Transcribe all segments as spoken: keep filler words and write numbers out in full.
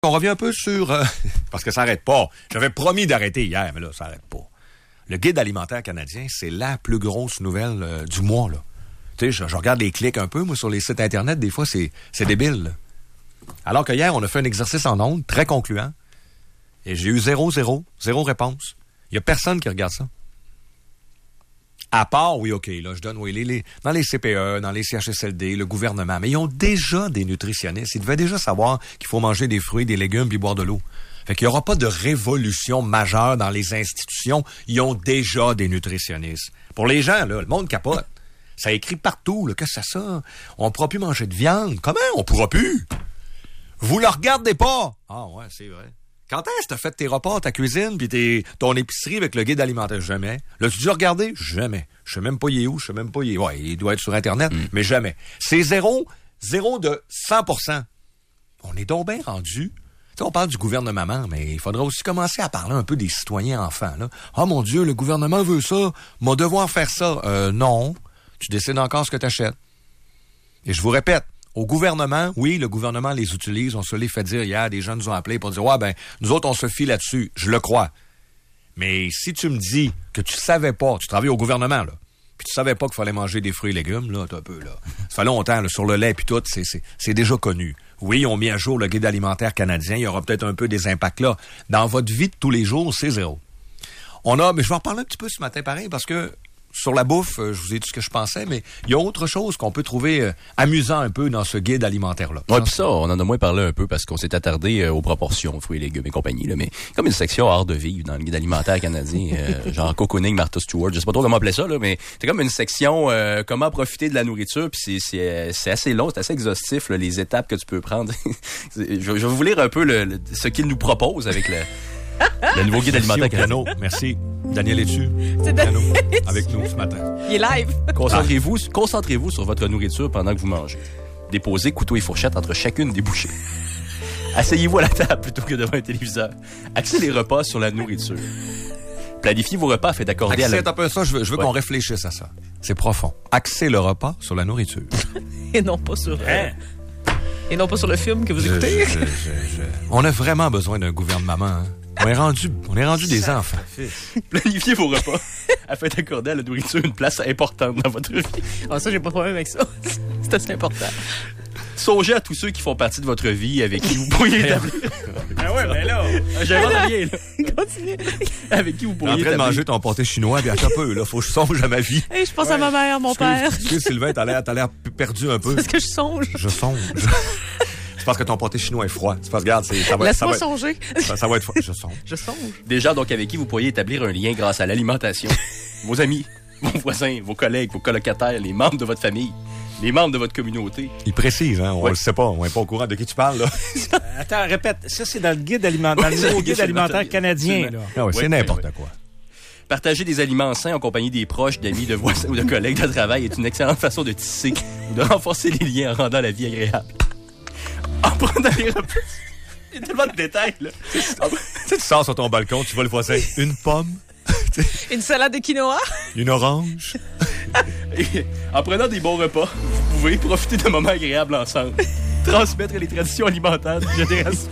On revient un peu sur... Euh, parce que ça n'arrête pas. J'avais promis d'arrêter hier, mais là, ça n'arrête pas. Le guide alimentaire canadien, c'est la plus grosse nouvelle euh, du mois, là. Tu sais, je, je regarde les clics un peu, moi, sur les sites Internet, des fois, c'est, c'est débile, là. Alors que hier, on a fait un exercice en ondes, très concluant, et j'ai eu zéro, zéro, zéro réponse. Il n'y a personne qui regarde ça. À part, oui, OK, là, je donne, oui, les, les, dans les C P E, dans les C H S L D, le gouvernement, mais ils ont déjà des nutritionnistes. Ils devaient déjà savoir qu'il faut manger des fruits, des légumes, puis boire de l'eau. Fait qu'il n'y aura pas de révolution majeure dans les institutions. Ils ont déjà des nutritionnistes. Pour les gens, là, le monde capote. Ça écrit partout, là, qu'est-ce que c'est ça? On ne pourra plus manger de viande. Comment? On ne pourra plus? Vous le regardez pas! Ah ouais, c'est vrai. Quand est-ce que t'as fait tes repas, ta cuisine, puis tes, ton épicerie avec le guide alimentaire? Jamais. L'as-tu déjà regardé? Jamais. Je sais même pas il est où, je sais même pas il est... Ouais, il doit être sur Internet, mm. mais jamais. C'est zéro, zéro de cent pour cent. On est donc bien rendu. Tu sais, on parle du gouvernement, mais il faudra aussi commencer à parler un peu des citoyens enfants, là. Ah, mon Dieu, le gouvernement veut ça. Mon devoir faire ça. Euh, non. Tu décides encore ce que t'achètes. Et je vous répète, au gouvernement, oui, le gouvernement les utilise. On se les fait dire hier, des gens nous ont appelés pour dire « Ouais, ben, nous autres, on se fie là-dessus. » Je le crois. Mais si tu me dis que tu savais pas, tu travailles au gouvernement, là, puis tu savais pas qu'il fallait manger des fruits et légumes, là, t'as un peu, là. Ça fait longtemps, là, sur le lait puis tout, c'est, c'est, c'est déjà connu. Oui, ils ont mis à jour le guide alimentaire canadien. Il y aura peut-être un peu des impacts là. Dans votre vie de tous les jours, c'est zéro. On a, mais je vais en parler un petit peu ce matin, pareil, parce que sur la bouffe, je vous ai dit ce que je pensais, mais il y a autre chose qu'on peut trouver euh, amusant un peu dans ce guide alimentaire-là. Oui, puis ça, on en a moins parlé un peu parce qu'on s'est attardé euh, aux proportions, fruits et légumes et compagnie, là, mais comme une section art de vivre dans le guide alimentaire canadien, euh, genre cocooning, Martha Stewart, je sais pas trop comment appeler ça, là, mais c'est comme une section euh, comment profiter de la nourriture, puis c'est, c'est, c'est assez long, c'est assez exhaustif, là, les étapes que tu peux prendre. je, je vais vous lire un peu le, le, ce qu'il nous propose avec le... Le nouveau guide alimentaire canadien. Merci. Daniel est dessus. C'est Daniel avec nous ce matin. Il est live. Concentrez-vous, ah. concentrez-vous sur votre nourriture pendant que vous mangez. Déposez couteau et fourchette entre chacune des bouchées. Asseyez-vous à la table plutôt que devant un téléviseur. Axez les repas sur la nourriture. Planifiez vos repas afin d'accorder Axez, à la... un peu ça, je veux, je veux ouais. qu'on réfléchisse à ça. C'est profond. Axez le repas sur la nourriture. Et non pas sur... Hein? Et non pas sur le film que vous je, écoutez. Je, je, je... On a vraiment besoin d'un gouvernement, hein? On est rendu, on est rendu des enfants. Planifiez vos repas afin d'accorder à la nourriture une place importante dans votre vie. Ah, ça, j'ai pas de problème avec ça. C'est assez important. Songez à tous ceux qui font partie de votre vie avec qui vous pourriez établir. Ah ouais, mais là, j'invente rien, là. Continue. Avec qui vous pourriez établir. En train de manger ton pâté chinois, bien un peu, là. Faut que je songe à ma vie. Hey, je pense ouais. à ma mère, mon excuse, père. Excuse, Sylvain, t'as l'air, t'as l'air perdu un peu. C'est parce que je songe. Je songe. C'est parce que ton pâté chinois est froid. C'est parce que, regarde, c'est, ça va, Laisse-moi ça va songer. Être, ça, ça va être froid. Je songe. Je songe. Des gens, donc, avec qui vous pourriez établir un lien grâce à l'alimentation. Vos amis, vos voisins, vos collègues, vos colocataires, les membres de votre famille, les membres de votre communauté. Il précise, hein. On ouais. le sait pas. On est pas au courant de qui tu parles, là. Attends, répète. Ça, c'est dans le guide alimentaire, dans le nouveau guide alimentaire canadien, là. Ah ouais, c'est ouais, n'importe ouais. quoi. Partager des aliments sains en compagnie des proches, d'amis, de voisins ou de collègues de travail est une excellente façon de tisser ou de renforcer les liens en rendant la vie agréable. En prenant les repas. Il y a tellement de détails, là. Tu sais, tu sors sur ton balcon, tu vois le voisin. Une pomme. Une salade de quinoa. Une orange. Et en prenant des bons repas, vous pouvez profiter de moments agréables ensemble. Transmettre les traditions alimentaires d'une génération.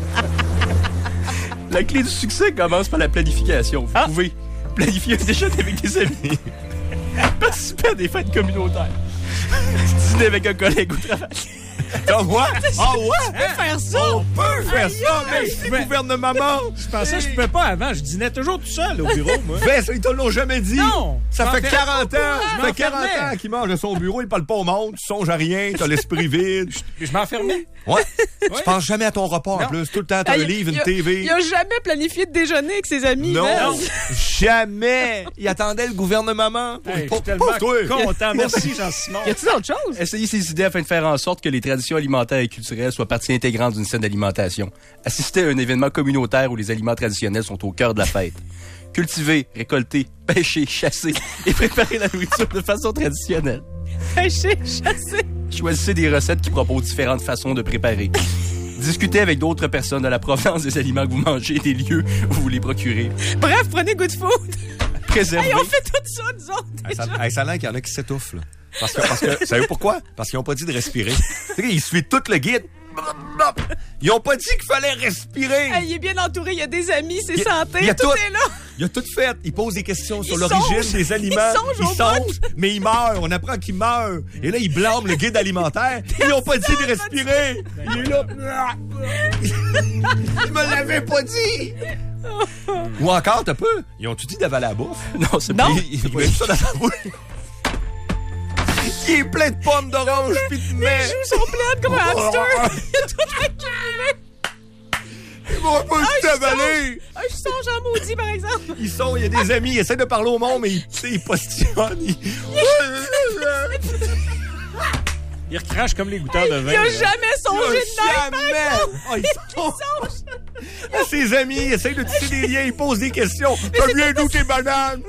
La clé du succès commence par la planification. Vous ah. pouvez planifier un déjeuner avec des amis. Participer à des fêtes communautaires. Dîner avec un collègue au travail. Comme moi? Ah ouais? On peut faire ça! On peut faire ça, mais c'est gouvernement. Je pensais que je pouvais pas avant. Je dînais toujours tout seul au bureau, moi. Ben, ils te l'ont jamais dit. Non! Ça fait quarante ans. Ça fait quarante m'enfermais. ans qu'il mange à son bureau, il parle pas au monde, tu songes à rien, t'as l'esprit vide. Je, je m'enfermais. Ouais. ouais. Tu penses jamais à ton repas, non. En plus. Tout le temps, t'as un livre, une a, T V. Il a jamais planifié de déjeuner avec ses amis. Non. non. Jamais. Il attendait le gouvernement. Pour, hey, pour, je suis tellement pour content. Merci, Jean-Simon. Y a-t-il d'autres choses? Essayez ces idées afin de faire en sorte que les traditions alimentaires et culturelles soient partie intégrante d'une scène d'alimentation. Assistez à un événement communautaire où les aliments traditionnels sont au cœur de la fête. Cultiver, récolter, pêcher, chasser et préparer la nourriture de façon traditionnelle. Pêcher, chasser. Choisissez des recettes qui proposent différentes façons de préparer. Discutez avec d'autres personnes de la provenance des aliments que vous mangez et des lieux où vous les procurez. Bref, prenez Good Food. Préservez. Hey, on fait tout ça, nous autres. Hey, ça, hey, ça a l'air qu'il y en a qui s'étouffent, là. Parce que, parce que, savez-vous pourquoi? Parce qu'ils n'ont pas dit de respirer. Ils suivent tout le guide. Ils ont pas dit qu'il fallait respirer. Hey, il est bien entouré, il y a des amis, c'est Il- santé, il y a tout, tout. est là. Il a tout fait. Il pose des questions sur Il l'origine songe. des aliments. Il songe au songe, mais il meurt. On apprend qu'il meurt. Et là, il blâme le guide alimentaire. Ils ont pas dit de respirer. Il est là. Il me l'avait pas dit. Ou encore, t'as peu. Ils ont-tu dit d'avaler la bouffe? Non, c'est Non. Il, il met ça dans sa bouche. Il est plein de pommes d'orange pis de Les mais. joues sont pleines comme un hamster. Il a tout accumulé. Ils vont pas Ah, tout avaler. Ah, je songe en maudit, par exemple. Ils sont, il y a des amis, ils essaient de parler au monde, mais ils, tu sais, ils postillonnent. Ils... Il recrache comme les goûteurs de vin. Il a là. jamais songé de neige, par Jamais! exemple. Ah, ils Il sont... songe. À ses amis, ils essayent de tisser des liens, ils posent des questions. Ça vient d'où tes bananes?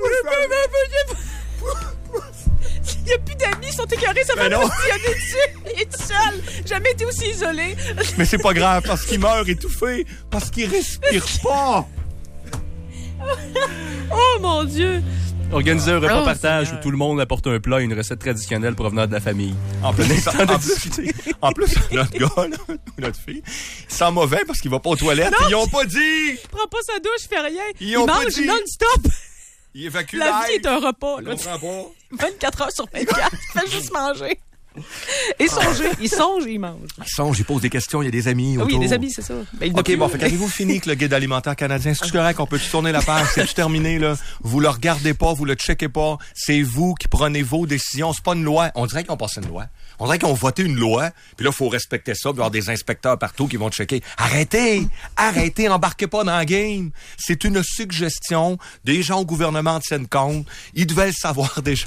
Il n'y a plus d'amis, ils sont écœurés, ça Ben fait non. postillonner dessus. Il est tout seul. Jamais été aussi isolé. Mais c'est pas grave, parce qu'il meurt étouffé, parce qu'il respire pas. Oh mon Dieu. Organiser un repas Oh, partage Seigneur. où tout le monde apporte un plat et une recette traditionnelle provenant de la famille. En plus, Prenez le temps de en, discuter. en plus, notre gars, là, ou notre fille, il sent mauvais parce qu'il va pas aux toilettes. Non. Ils ont pas dit! Il prend pas sa douche, il fait rien. Ils il ont pas mange dit. non-stop. Il évacue La vie est un repas. Je Là. comprends pas. vingt-quatre heures sur vingt-quatre. Il fait juste manger. Et songer. Il songe et il mange. Il songe, il pose des questions, il y a des amis Ah oui, il y a autour. des amis, c'est ça. Ben, il y en a OK, plus. bon, fait qu'avez-vous fini que le guide alimentaire canadien? C'est correct, on peut tourner la page, c'est terminé, là. Vous le regardez pas, vous le checkez pas. C'est vous qui prenez vos décisions. C'est pas une loi. On dirait qu'ils ont passé une loi. On dirait qu'ils ont voté une loi, puis là, il faut respecter ça, puis il y avoir des inspecteurs partout qui vont checker. Arrêtez! Arrêtez, embarquez pas dans la game. C'est une suggestion. Des gens au gouvernement tiennent compte. Ils devaient le savoir déjà.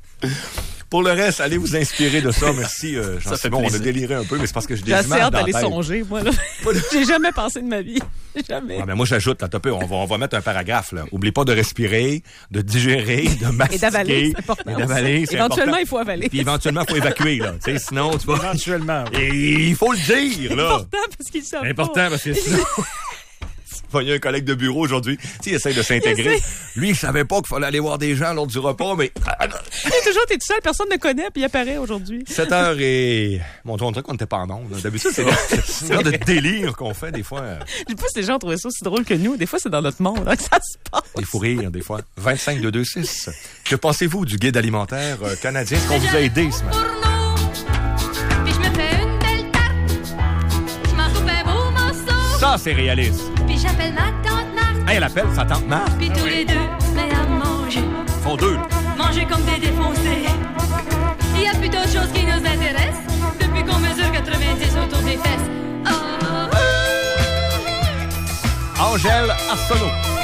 Pour le reste, allez vous inspirer de ça. Merci, euh, Jean Ça fait Simon. On a plaisir. déliré un peu, mais c'est parce que j'ai des J'ai assez images hâte dans la d'aller tête. songer, moi, là. J'ai jamais pensé de ma vie. Jamais. Ah, ben moi, j'ajoute, là, t'as peu, on va, on va mettre un paragraphe, là. Oublie pas de respirer, de digérer, de mastiquer. Et d'avaler, c'est important. Et d'avaler, c'est Éventuellement, important. il faut avaler. Puis éventuellement, il faut évacuer, là. Tu sais, sinon, tu vas... Éventuellement. oui. Et il faut le dire, là. Important parce qu'il savent Important, pas. parce que sinon... Il y a un collègue de bureau aujourd'hui, tu sais, il essaie de s'intégrer. Il essaie. Lui, il savait pas qu'il fallait aller voir des gens lors du repas, mais... Il est toujours, t'es tout seul, personne ne connaît, puis il apparaît aujourd'hui. sept heures et... Mon Dieu, on dirait qu'on n'était pas en ondes. D'habitude, c'est c'est le genre de délire qu'on fait, des fois. Je sais pas si les gens trouvaient ça aussi drôle que nous. Des fois, c'est dans notre monde hein, que ça se passe. Des fous rires, des fois. vingt-cinq deux deux six. Que pensez-vous du guide alimentaire euh, canadien? Est-ce qu'on vous a aidé ce matin? Puis je me fais une belle tarte. Je m'en coupe un beau morceau. Ça, c'est réaliste. Puis j'appelle ma tante Marthe. Hey, elle appelle sa tante Marthe. Puis tous les deux, mais à manger. Ils font deux. Manger comme des défoncés. Il y a plus d'autres choses qui nous intéressent. Depuis qu'on mesure quatre-vingt-dix autour des fesses. Oh, oh, oh. Angèle Arsenault.